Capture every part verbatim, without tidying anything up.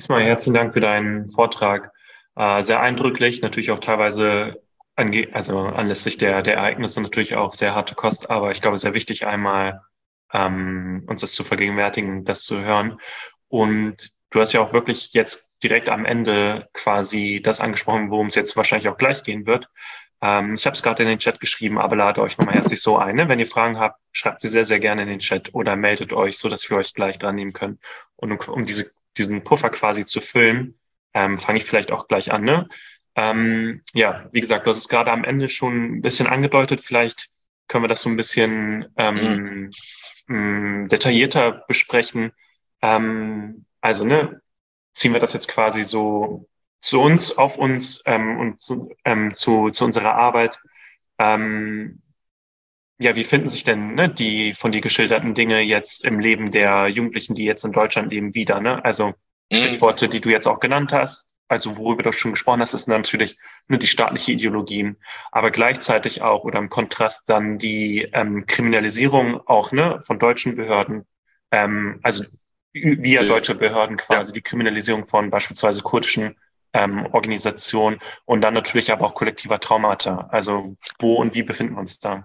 Diesmal herzlichen Dank für deinen Vortrag. Äh, sehr eindrücklich, natürlich auch teilweise ange also anlässlich der, der Ereignisse natürlich auch sehr harte Kost, aber ich glaube, sehr wichtig einmal ähm, uns das zu vergegenwärtigen, das zu hören. Und du hast ja auch wirklich jetzt direkt am Ende quasi das angesprochen, worum es jetzt wahrscheinlich auch gleich gehen wird. Ähm, ich habe es gerade in den Chat geschrieben, aber lade euch nochmal herzlich so ein. Ne? Wenn ihr Fragen habt, schreibt sie sehr, sehr gerne in den Chat oder meldet euch, so dass wir euch gleich dran nehmen können. Und um, um diese diesen Puffer quasi zu füllen, ähm, fange ich vielleicht auch gleich an. Ne? Ähm, ja, wie gesagt, du hast es gerade am Ende schon ein bisschen angedeutet. Vielleicht können wir das so ein bisschen Mhm. ähm, mh, detaillierter besprechen. Ähm, also, ne, ziehen wir das jetzt quasi so zu uns, auf uns ähm, und zu, ähm, zu, zu unserer Arbeit. Ähm, ja, wie finden sich denn ne, die von dir geschilderten Dinge jetzt im Leben der Jugendlichen, die jetzt in Deutschland leben, wieder? Ne? Also Mhm. Stichworte, die du jetzt auch genannt hast, also worüber du schon gesprochen hast, ist natürlich ne, die staatliche Ideologien, aber gleichzeitig auch oder im Kontrast dann die ähm, Kriminalisierung auch ne, von deutschen Behörden, ähm, also via deutsche Behörden Ja, quasi die Kriminalisierung von beispielsweise kurdischen ähm, Organisationen und dann natürlich aber auch kollektiver Traumata. Also wo und wie befinden wir uns da?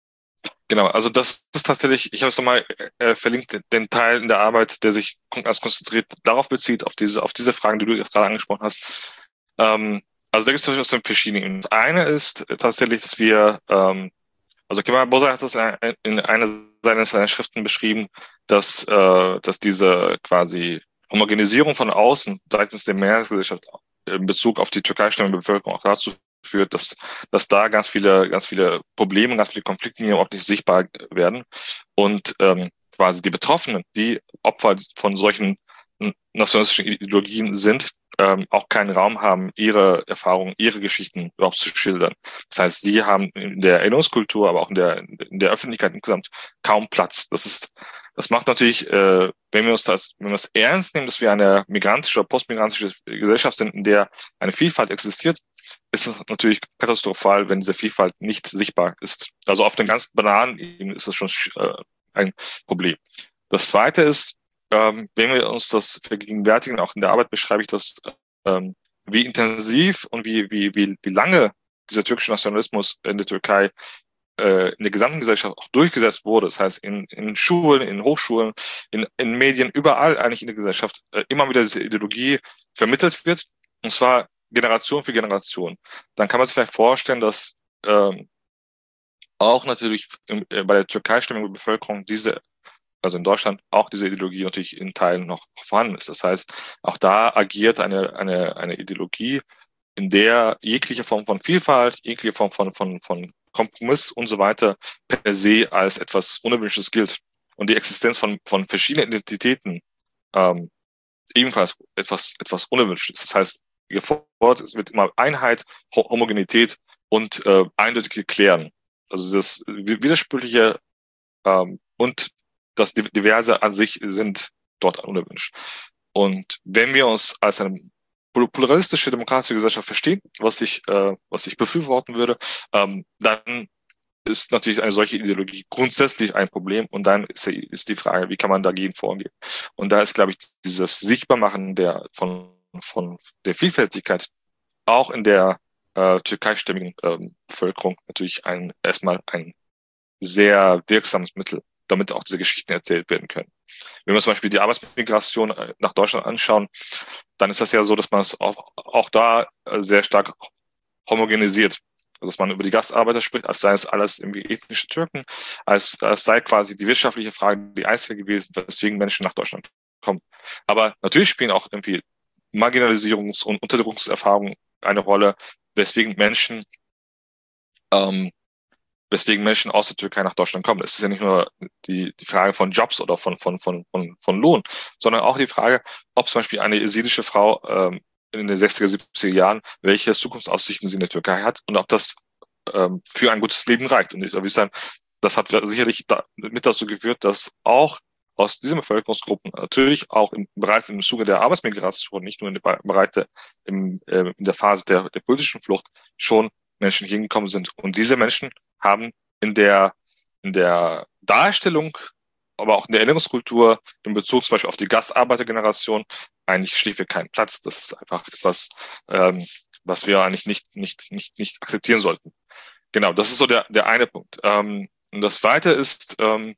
genau. Also das ist tatsächlich, ich habe es nochmal äh, verlinkt, den Teil in der Arbeit, der sich kon- als konzentriert darauf bezieht, auf diese, auf diese Fragen, die du jetzt gerade angesprochen hast. Ähm, also da gibt es durchaus verschiedene. Das eine ist tatsächlich, dass wir, ähm, also Kemal Bozay hat das in in einer seiner, seiner Schriften beschrieben, dass, äh, dass diese quasi Homogenisierung von außen seitens der Mehrheitsgesellschaft in Bezug auf die türkeistämmige Bevölkerung auch dazu führt, dass, dass da ganz viele, ganz viele Probleme, ganz viele Konfliktlinien überhaupt nicht sichtbar werden und ähm, quasi die Betroffenen, die Opfer von solchen nationalistischen Ideologien sind, ähm, auch keinen Raum haben, ihre Erfahrungen, ihre Geschichten überhaupt zu schildern. Das heißt, sie haben in der Erinnerungskultur, aber auch in der, in der Öffentlichkeit insgesamt kaum Platz. Das ist, das macht natürlich, äh, wenn wir uns das, wenn wir es ernst nehmen, dass wir eine migrantische oder postmigrantische Gesellschaft sind, in der eine Vielfalt existiert, ist es natürlich katastrophal, wenn diese Vielfalt nicht sichtbar ist. Also auf den ganz banalen Ebenen ist das schon äh, ein Problem. Das Zweite ist, ähm, wenn wir uns das vergegenwärtigen, auch in der Arbeit beschreibe ich das, ähm, wie intensiv und wie, wie, wie, wie lange dieser türkische Nationalismus in der Türkei äh, in der gesamten Gesellschaft auch durchgesetzt wurde. Das heißt, in, in Schulen, in Hochschulen, in, in Medien, überall eigentlich in der Gesellschaft äh, immer wieder diese Ideologie vermittelt wird, und zwar Generation für Generation. Dann kann man sich vielleicht vorstellen, dass ähm, auch natürlich im, äh, bei der türkeisstämmigen Bevölkerung diese, also in Deutschland, auch diese Ideologie natürlich in Teilen noch vorhanden ist. Das heißt, auch da agiert eine, eine, eine Ideologie, in der jegliche Form von Vielfalt, jegliche Form von, von, von Kompromiss und so weiter per se als etwas Unerwünschtes gilt. Und die Existenz von, von verschiedenen Identitäten ähm, ebenfalls etwas, etwas Unerwünschtes. Das heißt, gefordert es wird immer Einheit, Homogenität und äh, eindeutige Klären. Also das Widersprüchliche ähm, und das Diverse an sich sind dort unerwünscht. Und wenn wir uns als eine pluralistische demokratische Gesellschaft verstehen, was ich, äh, was ich befürworten würde, ähm, dann ist natürlich eine solche Ideologie grundsätzlich ein Problem. Und dann ist, ist die Frage, wie kann man dagegen vorgehen? Und da ist, glaube ich, dieses Sichtbarmachen der, von, von der Vielfältigkeit auch in der äh, türkeistämmigen ähm, Bevölkerung natürlich ein, erstmal ein sehr wirksames Mittel, damit auch diese Geschichten erzählt werden können. Wenn wir zum Beispiel die Arbeitsmigration äh, nach Deutschland anschauen, dann ist das ja so, dass man es auch, auch da äh, sehr stark homogenisiert. Also dass man über die Gastarbeiter spricht, als sei es alles irgendwie ethnische Türken, als, als sei quasi die wirtschaftliche Frage die einzige gewesen, weswegen Menschen nach Deutschland kommen. Aber natürlich spielen auch irgendwie Marginalisierungs- und Unterdrückungserfahrungen eine Rolle, weswegen Menschen ähm, weswegen Menschen aus der Türkei nach Deutschland kommen. Es ist ja nicht nur die, die Frage von Jobs oder von, von, von, von, von Lohn, sondern auch die Frage, ob zum Beispiel eine jesidische Frau ähm, in den sechziger, siebziger Jahren, welche Zukunftsaussichten sie in der Türkei hat und ob das ähm, für ein gutes Leben reicht. Und ich würde sagen, das hat sicherlich da, mit dazu geführt, dass auch aus diesen Bevölkerungsgruppen natürlich auch im bereits im Zuge der Arbeitsmigration, nicht nur in der Breite, im, äh, in der Phase der, der politischen Flucht, schon Menschen hingekommen sind. Und diese Menschen haben in der, in der Darstellung, aber auch in der Erinnerungskultur in Bezug zum Beispiel auf die Gastarbeitergeneration eigentlich schlichtweg keinen Platz. Das ist einfach etwas, ähm, was wir eigentlich nicht, nicht, nicht, nicht akzeptieren sollten. Genau, das ist so der, der eine Punkt. Ähm, und das zweite ist, ähm,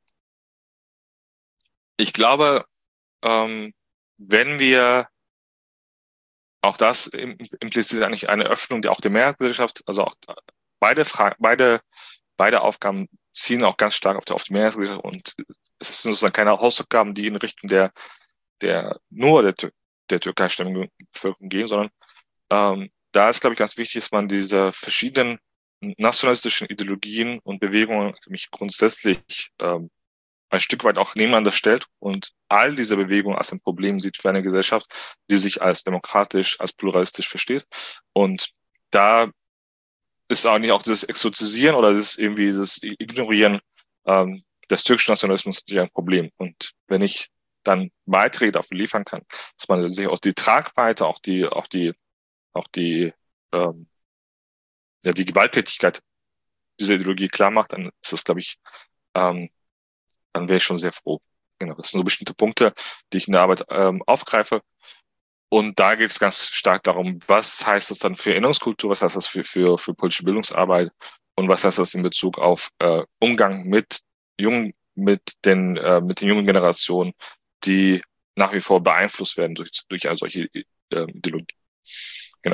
ich glaube, ähm, wenn wir auch das impliziert eigentlich eine Öffnung, die auch der Mehrheitsgesellschaft, also auch beide Fragen, beide, beide Aufgaben ziehen auch ganz stark auf die, auf die Mehrheitsgesellschaft und es sind sozusagen keine Hausaufgaben, die in Richtung der, der nur der, Tür der türkeistämmigen Bevölkerung gehen, sondern ähm, da ist, glaube ich, ganz wichtig, dass man diese verschiedenen nationalistischen Ideologien und Bewegungen mich grundsätzlich ähm, ein Stück weit auch nebeneinander stellt und all diese Bewegungen als ein Problem sieht für eine Gesellschaft, die sich als demokratisch, als pluralistisch versteht. Und da ist auch nicht auch dieses Exotisieren oder dieses irgendwie dieses Ignorieren ähm, des türkischen Nationalismus natürlich ein Problem. Und wenn ich dann Beiträge dafür liefern kann, dass man sich auch die Tragweite, auch die, auch die, auch die, ähm, ja, die Gewalttätigkeit dieser Ideologie klar macht, dann ist das, glaube ich, ähm, dann wäre ich schon sehr froh. Genau, das sind so bestimmte Punkte, die ich in der Arbeit ähm, aufgreife. Und da geht es ganz stark darum, was heißt das dann für Erinnerungskultur, was heißt das für, für, für politische Bildungsarbeit und was heißt das in Bezug auf äh, Umgang mit jungen, mit den, äh, mit den jungen Generationen, die nach wie vor beeinflusst werden durch, durch eine solche äh, Ideologie. Genau.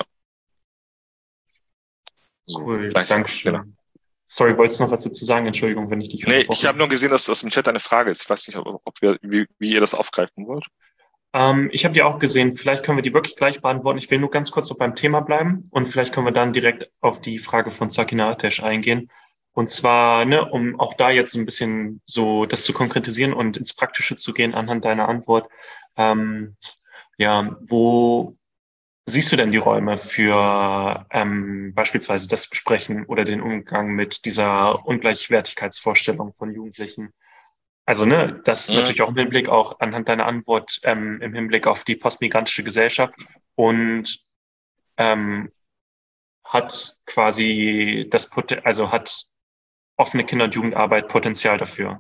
Cool, danke schön. Genau. Sorry, wolltest du noch was dazu sagen? Entschuldigung, wenn ich dich Nee, ich habe nur gesehen, dass das im Chat eine Frage ist. Ich weiß nicht, ob, ob wir, wie, wie ihr das aufgreifen wollt. Ähm, ich habe die auch gesehen. Vielleicht können wir die wirklich gleich beantworten. Ich will nur ganz kurz noch beim Thema bleiben und vielleicht können wir dann direkt auf die Frage von Sakina Ateş eingehen. Und zwar, ne, um auch da jetzt ein bisschen so das zu konkretisieren und ins Praktische zu gehen anhand deiner Antwort. Ähm, ja, wo siehst du denn die Räume für ähm, beispielsweise das Besprechen oder den Umgang mit dieser Ungleichwertigkeitsvorstellung von Jugendlichen? Also, ne, das Mhm. natürlich auch im Hinblick auch anhand deiner Antwort ähm, im Hinblick auf die postmigrantische Gesellschaft und ähm, hat quasi das Pot also hat offene Kinder- und Jugendarbeit Potenzial dafür.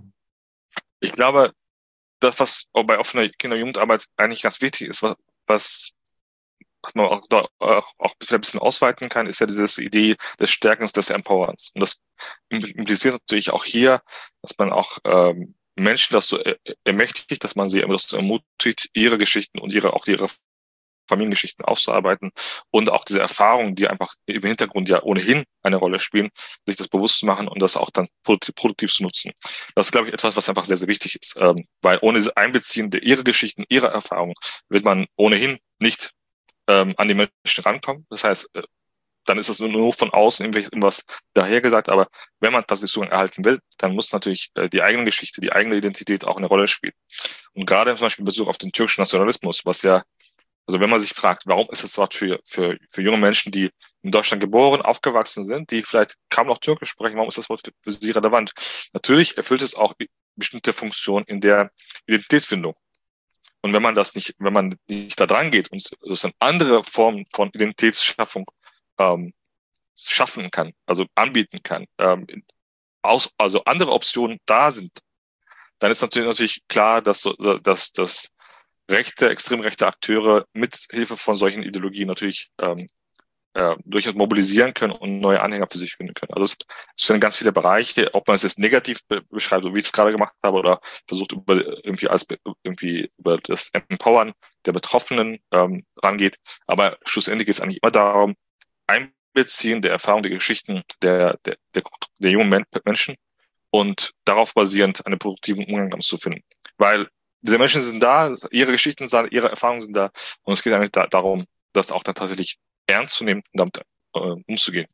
Ich glaube, das, was bei offener Kinder- und Jugendarbeit eigentlich ganz wichtig ist, was, was was man auch, da, auch, auch ein bisschen ausweiten kann, ist ja diese Idee des Stärkens, des Empowerns. Und das impliziert natürlich auch hier, dass man auch ähm, Menschen dazu ermächtigt, dass man sie dazu ermutigt, ihre Geschichten und ihre auch ihre Familiengeschichten aufzuarbeiten und auch diese Erfahrungen, die einfach im Hintergrund ja ohnehin eine Rolle spielen, sich das bewusst zu machen und das auch dann produktiv zu nutzen. Das ist, glaube ich, etwas, was einfach sehr, sehr wichtig ist, ähm, weil ohne diese Einbeziehen der ihre Geschichten, ihre Erfahrungen wird man ohnehin nicht ähm, an die Menschen rankommen. Das heißt, äh, dann ist es nur von außen irgendwas dahergesagt, aber wenn man das Zugang erhalten will, dann muss natürlich äh, die eigene Geschichte, die eigene Identität auch eine Rolle spielen. Und gerade zum Beispiel in Bezug auf den türkischen Nationalismus, was ja, also wenn man sich fragt, warum ist das Wort für, für, für junge Menschen, die in Deutschland geboren, aufgewachsen sind, die vielleicht kaum noch Türkisch sprechen, warum ist das Wort für sie relevant? Natürlich erfüllt es auch bestimmte Funktionen in der Identitätsfindung. Und wenn man das nicht, wenn man nicht da dran geht und sozusagen andere Formen von Identitätsschaffung ähm, schaffen kann, also anbieten kann, ähm, aus, also andere Optionen da sind, dann ist natürlich, natürlich klar, dass, dass, dass rechte, extrem rechte Akteure mit Hilfe von solchen Ideologien natürlich ähm, äh, durchaus mobilisieren können und neue Anhänger für sich finden können. Also es, es sind ganz viele Bereiche, ob man es jetzt negativ be beschreibt, so wie ich es gerade gemacht habe, oder versucht über irgendwie als irgendwie über das Empowern der Betroffenen ähm, rangeht. Aber schlussendlich geht es eigentlich immer darum, Einbeziehen der Erfahrung, der Geschichten der, der, der, der jungen Men Menschen und darauf basierend einen produktiven Umgang damit zu finden. Weil diese Menschen sind da, ihre Geschichten sind da, ihre Erfahrungen sind da und es geht eigentlich da, darum, das auch dann tatsächlich ernst zu nehmen und damit äh, umzugehen.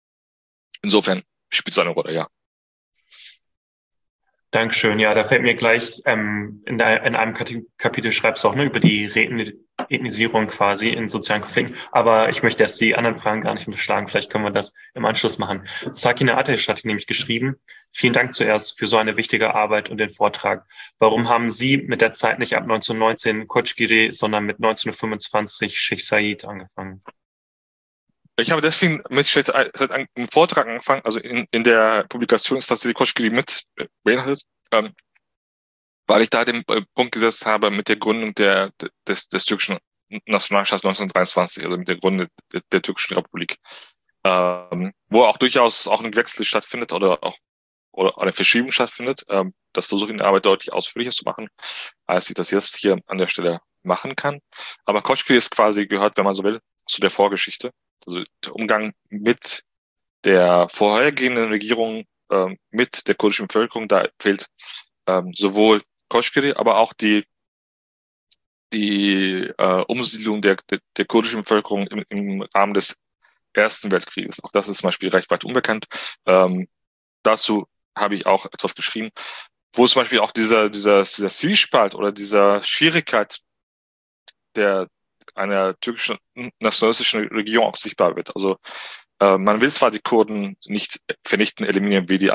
Insofern spielt es eine Rolle, ja. Dankeschön. Ja, da fällt mir gleich, ähm, in, der, in einem Kapitel schreibst du auch ne, über die Reethnisierung quasi in sozialen Konflikten. Aber ich möchte erst die anderen Fragen gar nicht unterschlagen. Vielleicht können wir das im Anschluss machen. Sakina Ateş hat nämlich geschrieben, vielen Dank zuerst für so eine wichtige Arbeit und den Vortrag. Warum haben Sie mit der Zeit nicht ab neunzehnhundertneunzehn Koçgiri, sondern mit neunzehnhundertfünfundzwanzig Sheikh Said angefangen? Ich habe deswegen mit einem Vortrag angefangen, also in, in der Publikation ist tatsächlich Koçgiri mit beinhaltet. Ähm, weil ich da den Punkt gesetzt habe mit der Gründung der, des, des türkischen Nationalstaats neunzehnhundertdreiundzwanzig, also mit der Gründung der, der türkischen Republik, ähm, wo auch durchaus auch ein Wechsel stattfindet oder auch oder eine Verschiebung stattfindet. Ähm, das versuche ich in der Arbeit deutlich ausführlicher zu machen, als ich das jetzt hier an der Stelle machen kann. Aber Koçgiri ist quasi gehört, wenn man so will, zu der Vorgeschichte. Also der Umgang mit der vorhergehenden Regierung, ähm, mit der kurdischen Bevölkerung, da fehlt ähm, sowohl Koçgiri, aber auch die die äh, Umsiedlung der, der, der kurdischen Bevölkerung im, im Rahmen des Ersten Weltkrieges. Auch das ist zum Beispiel recht weit unbekannt. Ähm, dazu habe ich auch etwas geschrieben, wo zum Beispiel auch dieser, dieser, dieser Zwiespalt oder dieser Schwierigkeit der einer türkischen nationalistischen Regierung auch sichtbar wird. Also äh, man will zwar die Kurden nicht vernichten, eliminieren wie die